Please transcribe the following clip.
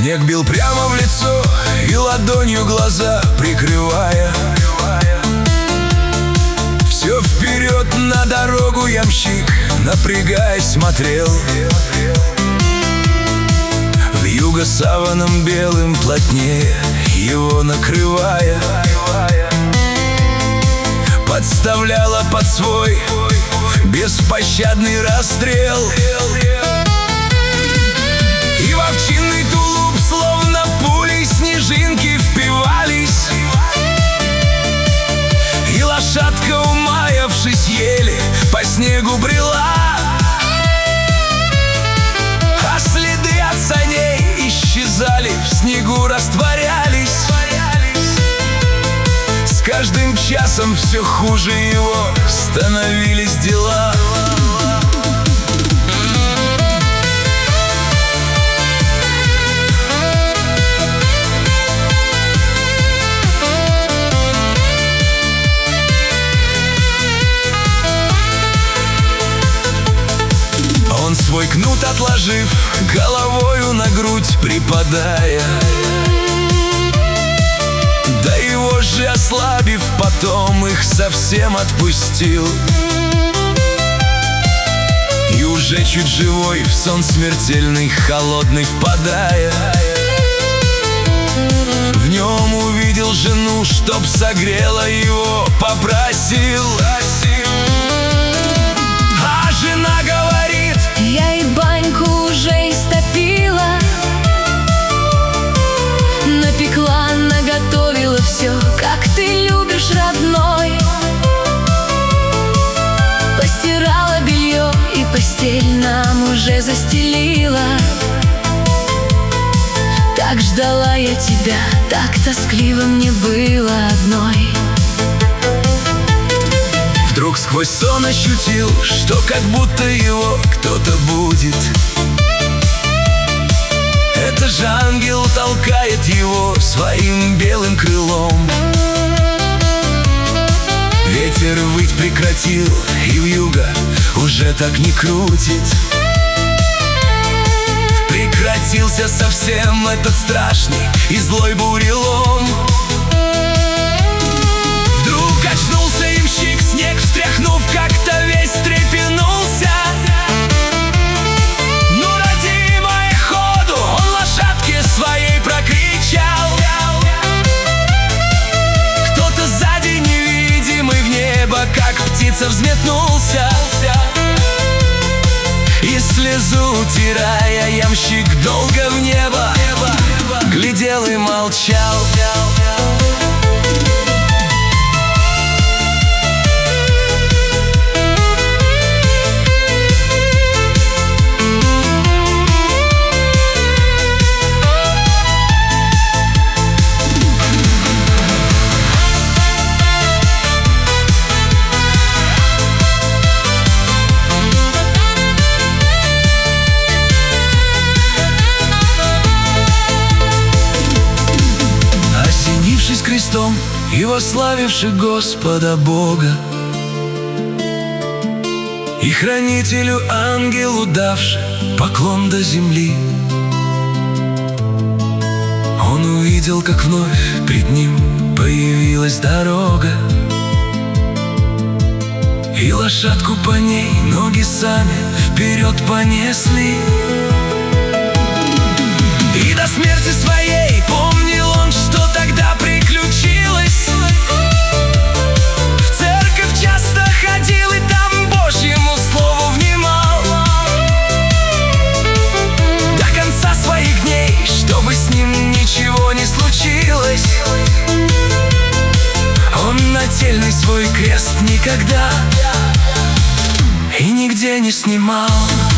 Снег бил прямо в лицо и ладонью глаза прикрывая. Все вперед на дорогу ямщик, напрягаясь, смотрел. Вьюга саваном белым плотнее его накрывая, подставляла под свой беспощадный расстрел. И в овчинный тулуп словно пули снежинки впивались, и лошадка, умаявшись, еле по снегу брела, а следы от саней исчезали, в снегу растворялись. С каждым часом все хуже его становились дела. Он свой кнут отложив, головою на грудь припадая, да его же ослабив, потом их совсем отпустил. И уже чуть живой в сон смертельный, холодный впадая, в нем увидел жену, чтоб согрела его, попросил. А жена говорит: я и баньку уже истопила, напекла, наготовила все, как ты любишь, родной. Постирала белье и постель нам уже застелила. Так ждала я тебя, так тоскливо мне было одной. Вдруг сквозь сон ощутил, что как будто его кто-то будет. Это же ангел толкает его своим белым крылом. Ветер выть прекратил, и вьюга уже так не крутит. Прекратился совсем этот страшный и злой бурелом. Вдруг очнулся ямщик, снег встряхнув, как-то весь встрепенулся. Ну, родимая, ходу! Он лошадке своей прокричал. Кто-то сзади невидимый в небо, как птица, взметнулся. И слезу утирая, ямщик долго в небо глядел и молчал. Крестом и восславивши Господа Бога, и хранителю ангелу давши поклон до земли, он увидел, как вновь пред ним появилась дорога, и лошадку по ней ноги сами вперед понесли. И до смерти своей помнил он, что тогда приключилось. В церковь часто ходил и там Божьему слову внимал. До конца своих дней, чтобы с ним ничего не случилось, он нательный свой крест никогда и нигде не снимал.